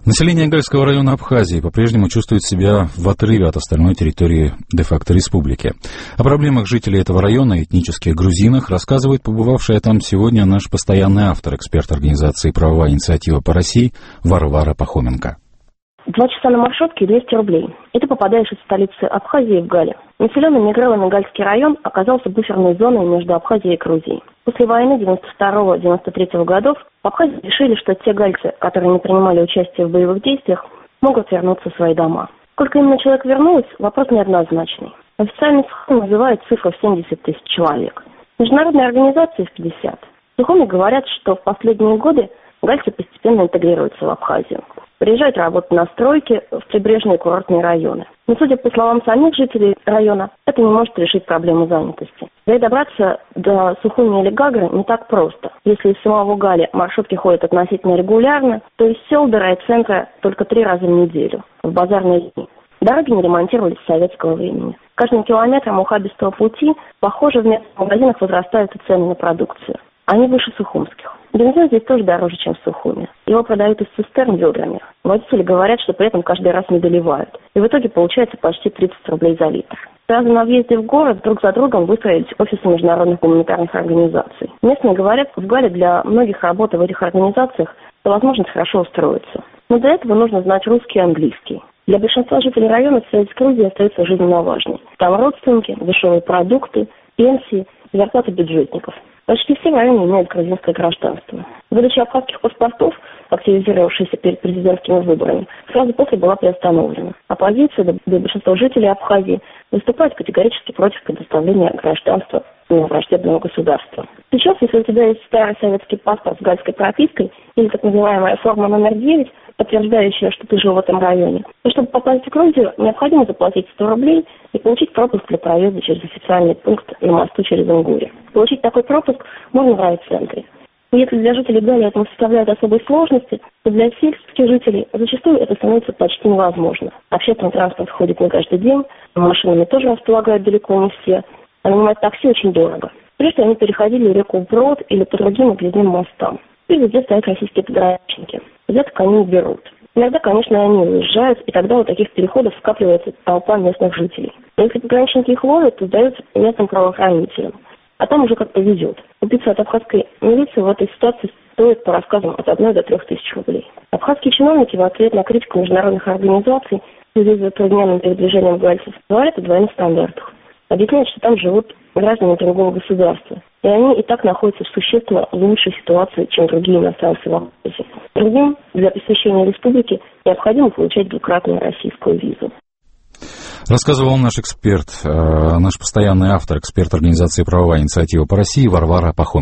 Население Гальского района Абхазии по-прежнему чувствует себя в отрыве от остальной территории де-факто республики. О проблемах жителей этого района, этнических грузинах, рассказывает побывавшая там сегодня наш постоянный автор, эксперт организации «Правовая инициатива по России» Варвара Пахоменко. 2 часа на маршрутке 200 рублей. И ты попадаешь из столицы Абхазии в Гале. Населенный мигрированный Гальский район оказался буферной зоной между Абхазией и Грузией. После войны 92-93 годов в Абхазии решили, что те гальцы, которые не принимали участие в боевых действиях, могут вернуться в свои дома. Сколько именно человек вернулось, вопрос неоднозначный. Официальный Сухуми называет цифру в 70 тысяч человек. Международные организации в 50. Сухуми говорят, что в последние годы гальцы постепенно интегрируются в Абхазию. Приезжают работать на стройки в прибрежные курортные районы. Но, судя по словам самих жителей района, это не может решить проблему занятости. Да и добраться до Сухуми или Гагры не так просто. Если из самого Гали маршрутки ходят относительно регулярно, то из сел до райцентра только 3 раза в неделю, в базарные дни. Дороги не ремонтировались с советского времени. Каждым километром ухабистого пути, похоже, в местных магазинах возрастают и цены на продукцию. Они выше сухумских. Бензин здесь тоже дороже, чем в Сухуми. Его продают из цистерн ведрами. Водители говорят, что при этом каждый раз не доливают. И в итоге получается почти 30 рублей за литр. Сразу на въезде в город друг за другом выстроились офисы международных гуманитарных организаций. Местные говорят, что в Гале для многих работа в этих организациях – это возможность хорошо устроиться. Но для этого нужно знать русский и английский. Для большинства жителей района связь с Грузией остается жизненно важной. Там родственники, дешевые продукты, пенсии и зарплаты бюджетников. Почти все в районе имеют грузинское гражданство. Выдача абхазских паспортов, активизировавшаяся перед президентскими выборами, сразу после была приостановлена. Оппозиция, да и большинство жителей Абхазии, выступает категорически против предоставления гражданства враждебного государства. Сейчас, если у тебя есть старый советский паспорт с гальской пропиской или так называемая форма номер 9, подтверждающая, что ты жил в этом районе, то чтобы попасть в Грузию, необходимо заплатить 100 рублей и получить пропуск для проезда через официальный пункт на мосту через Ингуре. Получить такой пропуск можно в райцентре. И если для жителей Гали это не составляет особой сложности, то для сельских жителей зачастую это становится почти невозможно. Общественный транспорт ходит не каждый день, машинами тоже располагают далеко не все, а нанимать такси очень дорого. Прежде они переходили реку вброд или по другим объездным мостам. И везде стоят российские пограничники. Взяток они не берут. Иногда, конечно, они уезжают, и тогда у таких переходов скапливается толпа местных жителей. Но если пограничники их ловят, то сдаются местным правоохранителям. А там уже как повезет. Убийца от абхазской милиции в этой ситуации стоит, по рассказам, от 1 до 3 тысяч рублей. Абхазские чиновники в ответ на критику международных организаций в связи с затрудненным передвижением гальцев говорят о двойных стандартах. Объясняют, что там живут граждане другого государства. И они и так находятся в существенно лучшей ситуации, чем другие иностранцы в Абхазии. Другим для посещения республики необходимо получать двукратную российскую визу. Рассказывал наш эксперт, наш постоянный автор, эксперт организации «Правовая инициатива по России» Варвара Пахоменко.